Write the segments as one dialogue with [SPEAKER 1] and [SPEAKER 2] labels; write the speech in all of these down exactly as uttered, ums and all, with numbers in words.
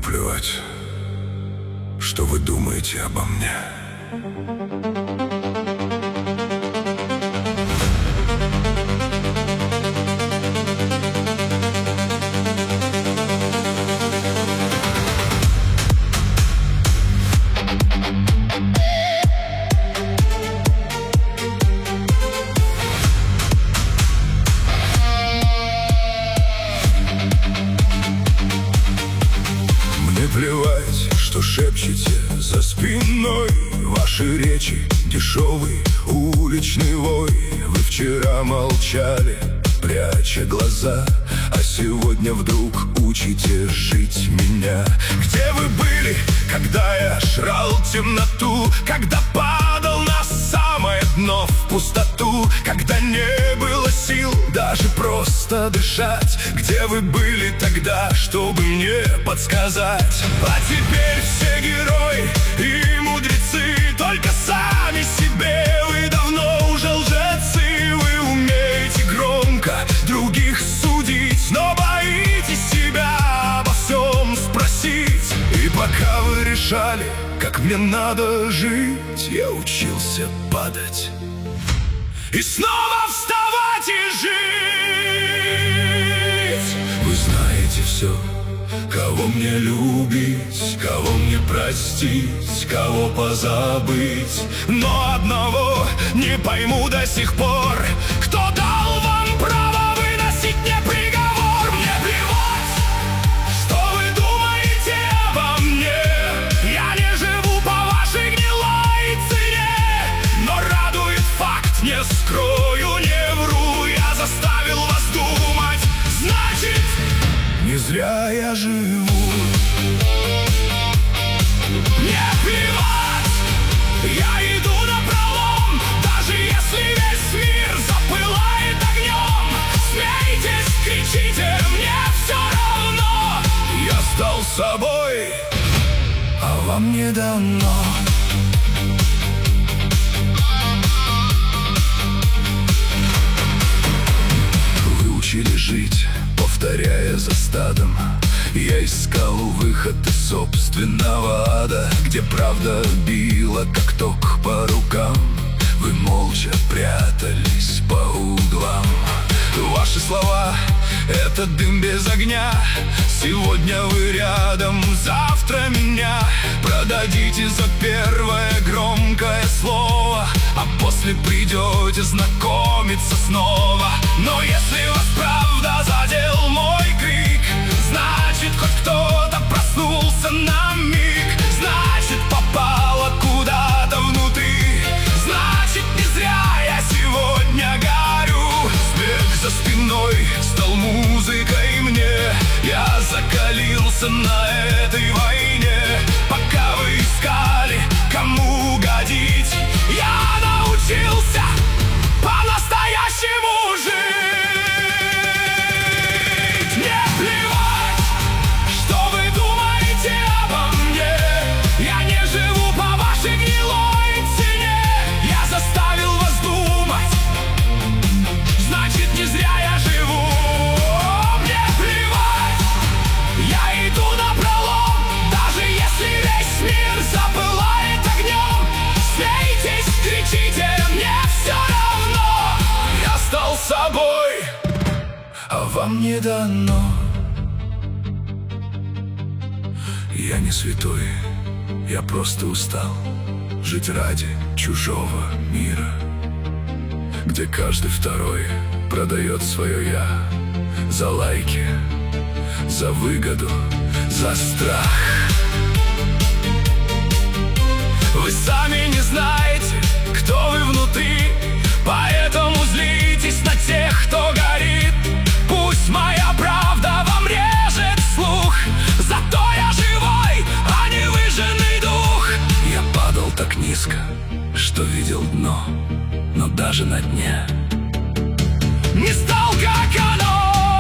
[SPEAKER 1] плевать, что вы думаете обо мне. Мне плевать, что шепчете за спиной. Ваши речи дешевый уличный вой. Вы вчера молчали, пряча глаза, а сегодня вдруг учите жить меня. Где вы были, когда я жрал темноту, когда падал на самое дно в пустоту, когда не было сил даже просто дышать? Где вы были тогда, чтобы мне подсказать? А теперь все герои и мудрецы только сами себе. Вы давно уже лжецы, вы умеете громко других судить, но боитесь себя обо всем спросить. И пока вы решали, как мне надо жить, я учился падать и снова вставать и жить. Вы знаете все, кого мне любить, кого мне простить, кого позабыть, но одного не пойму до сих пор: кто дал вам право выносить мне приговор? Мне плевать, что вы думаете обо мне. Я не живу по вашей гнилой цене, но радует факт, не скрою, не вру, я заставил вас думать, значит, не зря я живу. Мне плевать, я иду напролом, даже если весь мир запылает огнем. Смейтесь, кричите, мне все равно. Я стал собой, а вам не дано. Вы учили жить, повторяя за стадом. Я искал выход из собственного ада, где правда била, как ток по рукам. Вы молча прятались по углам. Ваши слова — это дым без огня. Сегодня вы рядом, завтра меня продадите за первое громкое слово, а после придете знакомиться снова. Но если вас правда задел мой крик, значит, хоть кто-то проснулся на миг, значит, попало куда-то внутри, значит, не зря я сегодня горю. Смех за спиной стал музыкой мне. Я закалился на этой войне. Пока вы искали, кому угодить, я научился по-настоящему жить. Мне плевать, что вы думаете обо мне. Я не живу по вашей гнилой цене. Я заставил вас думать, значит, не зря я живу. Мне плевать, я иду напролом, даже если весь мир запылает огнем. Смейтесь, кричите, мне все равно. Я стал собой, а вам не дано. Я не святой, я просто устал жить ради чужого мира, где каждый второй продает свое «я» за лайки, за выгоду, за страх. Вы сами не знаете, кто вы внутри, поэтому злитесь на тех, кто горит. Пусть моя правда вам режет слух, зато я живой, а не выжженный дух. Я падал так низко, что видел дно, но даже на дне не стал, как оно.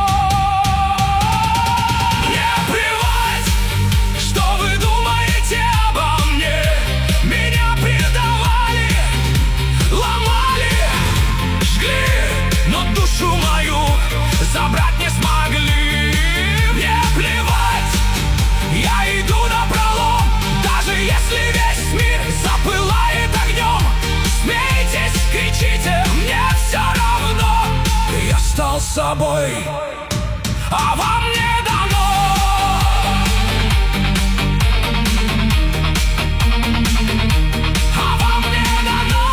[SPEAKER 1] Мне плевать, что вы думаете обо мне. Меня предавали, ломали, жгли, но душу мою забрать не смогли. Мне плевать, я иду собой, а вам не дано. А вам не дано.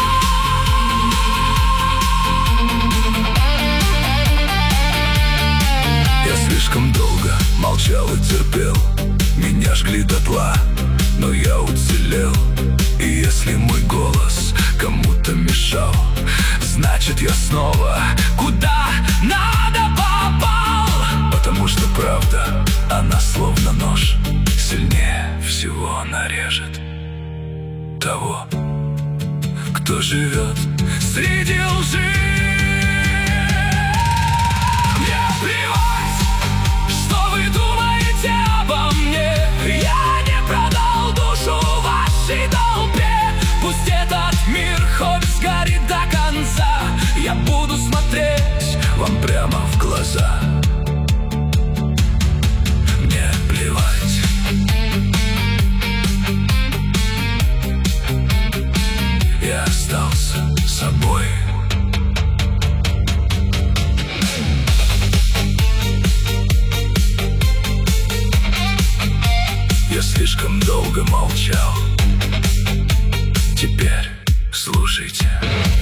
[SPEAKER 1] Я слишком долго молчал и терпел, меня жгли дотла, но я уцелел. И если мой голос кому-то мешал, значит я снова куда надо попал. Потому что правда, она словно нож, сильнее всего нарежет того, кто живет среди лжи. Мне плевать, что вы думаете обо мне. Я не продал душу вашей толпе. Пусть этот мир хоть сгорит до конца, я буду смотреть вам прямо в глаза. Мне плевать. Я остался собой. Я слишком долго молчал. Теперь слушайте.